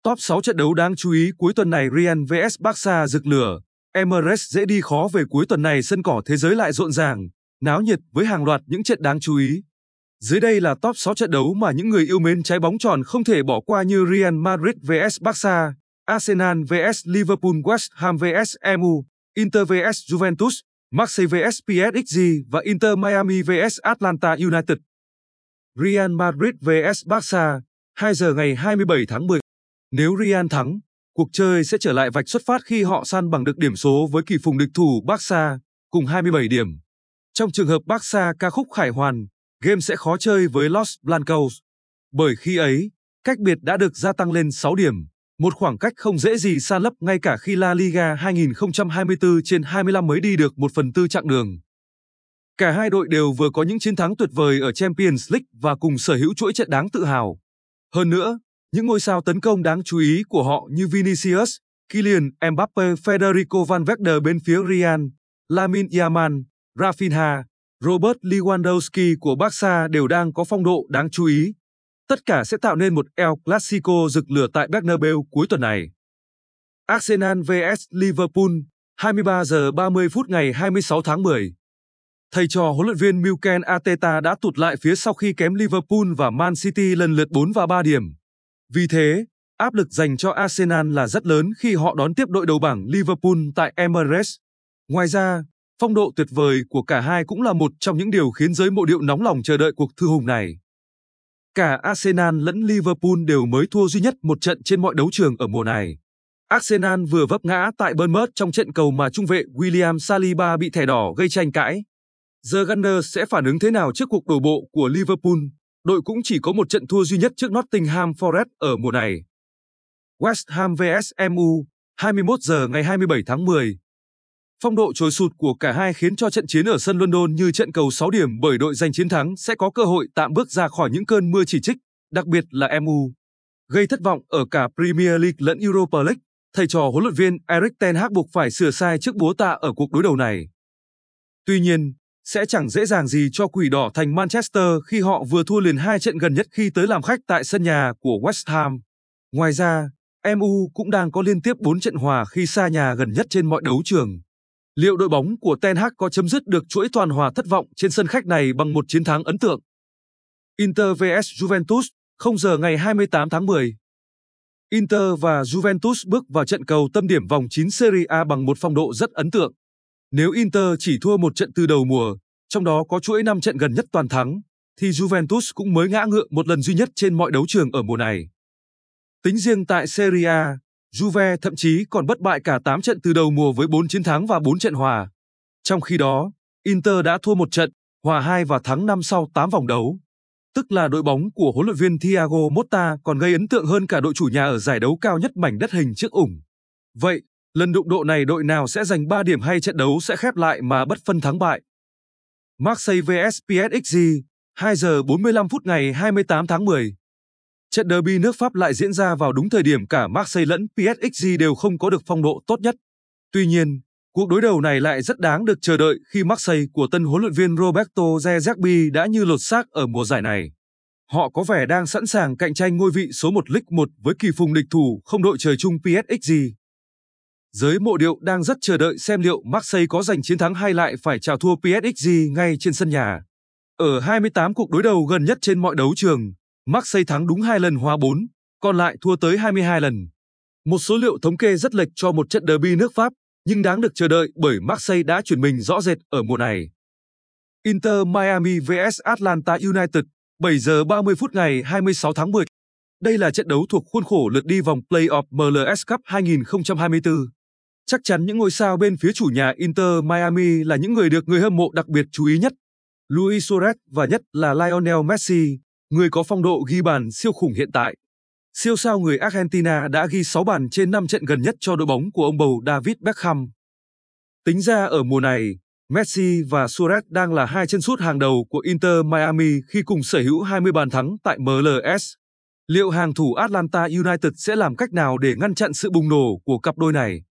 Top 6 trận đấu đáng chú ý cuối tuần này. Real vs Barca rực lửa. Emirates dễ đi khó về cuối tuần này, sân cỏ thế giới lại rộn ràng, náo nhiệt với hàng loạt những trận đáng chú ý. Dưới đây là top 6 trận đấu mà những người yêu mến trái bóng tròn không thể bỏ qua như Real Madrid vs Barca, Arsenal vs Liverpool, West Ham vs MU, Inter vs Juventus, Marseille vs PSG và Inter Miami vs Atlanta United. Real Madrid vs Barca, 2 giờ ngày 27 tháng 10. Nếu Real thắng, cuộc chơi sẽ trở lại vạch xuất phát khi họ san bằng được điểm số với kỳ phùng địch thủ Barca, cùng 27 điểm. Trong trường hợp Barca ca khúc khải hoàn, game sẽ khó chơi với Los Blancos. Bởi khi ấy, cách biệt đã được gia tăng lên 6 điểm, một khoảng cách không dễ gì san lấp ngay cả khi La Liga 2024/25 mới đi được 1/4 chặng đường. Cả hai đội đều vừa có những chiến thắng tuyệt vời ở Champions League và cùng sở hữu chuỗi trận đáng tự hào. Hơn nữa, những ngôi sao tấn công đáng chú ý của họ như Vinicius, Kylian Mbappe, Federico Valverde bên phía Real, Lamine Yamal, Rafinha, Robert Lewandowski của Barca đều đang có phong độ đáng chú ý. Tất cả sẽ tạo nên một El Clasico rực lửa tại Bernabeu cuối tuần này. Arsenal vs Liverpool, 23 giờ 30 phút ngày 26 tháng 10. Thầy trò huấn luyện viên Mikel Arteta đã tụt lại phía sau khi kém Liverpool và Man City lần lượt 4 và 3 điểm. Vì thế, áp lực dành cho Arsenal là rất lớn khi họ đón tiếp đội đầu bảng Liverpool tại Emirates. Ngoài ra, phong độ tuyệt vời của cả hai cũng là một trong những điều khiến giới mộ điệu nóng lòng chờ đợi cuộc thư hùng này. Cả Arsenal lẫn Liverpool đều mới thua duy nhất một trận trên mọi đấu trường ở mùa này. Arsenal vừa vấp ngã tại Bournemouth trong trận cầu mà trung vệ William Saliba bị thẻ đỏ gây tranh cãi. The Gunners sẽ phản ứng thế nào trước cuộc đổ bộ của Liverpool? Đội cũng chỉ có một trận thua duy nhất trước Nottingham Forest ở mùa này. West Ham vs MU, 21 giờ ngày 27 tháng 10. Phong độ trồi sụt của cả hai khiến cho trận chiến ở sân London như trận cầu 6 điểm, bởi đội giành chiến thắng sẽ có cơ hội tạm bước ra khỏi những cơn mưa chỉ trích, đặc biệt là MU. Gây thất vọng ở cả Premier League lẫn Europa League, thầy trò huấn luyện viên Erik ten Hag buộc phải sửa sai trước búa tạ ở cuộc đối đầu này. Tuy nhiên, sẽ chẳng dễ dàng gì cho Quỷ Đỏ thành Manchester khi họ vừa thua liền 2 trận gần nhất khi tới làm khách tại sân nhà của West Ham. Ngoài ra, MU cũng đang có liên tiếp 4 trận hòa khi xa nhà gần nhất trên mọi đấu trường. Liệu đội bóng của Ten Hag có chấm dứt được chuỗi toàn hòa thất vọng trên sân khách này bằng một chiến thắng ấn tượng? Inter vs Juventus, 0 giờ ngày 28 tháng 10. Inter và Juventus bước vào trận cầu tâm điểm vòng 9 Serie A bằng một phong độ rất ấn tượng. Nếu Inter chỉ thua một trận từ đầu mùa, trong đó có chuỗi 5 trận gần nhất toàn thắng, thì Juventus cũng mới ngã ngựa một lần duy nhất trên mọi đấu trường ở mùa này. Tính riêng tại Serie A, Juve thậm chí còn bất bại cả 8 trận từ đầu mùa với 4 chiến thắng và 4 trận hòa. Trong khi đó, Inter đã thua 1 trận, hòa 2 và thắng 5 sau 8 vòng đấu. Tức là đội bóng của huấn luyện viên Thiago Motta còn gây ấn tượng hơn cả đội chủ nhà ở giải đấu cao nhất mảnh đất hình trước ủng. Vậy, lần đụng độ này đội nào sẽ giành 3 điểm hay trận đấu sẽ khép lại mà bất phân thắng bại? Marseille vs PSG, 2 giờ 45 phút ngày 28 tháng 10. Trận derby nước Pháp lại diễn ra vào đúng thời điểm cả Marseille lẫn PSG đều không có được phong độ tốt nhất. Tuy nhiên, cuộc đối đầu này lại rất đáng được chờ đợi khi Marseille của tân huấn luyện viên Roberto De Zerbi đã như lột xác ở mùa giải này. Họ có vẻ đang sẵn sàng cạnh tranh ngôi vị số 1 League 1 với kỳ phùng địch thủ không đội trời chung PSG. Giới mộ điệu đang rất chờ đợi xem liệu Marseille có giành chiến thắng hay lại phải chào thua PSG ngay trên sân nhà. Ở 28 cuộc đối đầu gần nhất trên mọi đấu trường, Marseille thắng đúng 2 lần, hòa 4, còn lại thua tới 22 lần. Một số liệu thống kê rất lệch cho một trận derby nước Pháp, nhưng đáng được chờ đợi bởi Marseille đã chuyển mình rõ rệt ở mùa này. Inter Miami vs Atlanta United, 7 giờ 30 phút ngày 26 tháng 10. Đây là trận đấu thuộc khuôn khổ lượt đi vòng play-off MLS Cup 2024. Chắc chắn những ngôi sao bên phía chủ nhà Inter Miami là những người được người hâm mộ đặc biệt chú ý nhất. Luis Suarez và nhất là Lionel Messi, người có phong độ ghi bàn siêu khủng hiện tại. Siêu sao người Argentina đã ghi 6 bàn trên 5 trận gần nhất cho đội bóng của ông bầu David Beckham. Tính ra ở mùa này, Messi và Suarez đang là hai chân sút hàng đầu của Inter Miami khi cùng sở hữu 20 bàn thắng tại MLS. Liệu hàng thủ Atlanta United sẽ làm cách nào để ngăn chặn sự bùng nổ của cặp đôi này?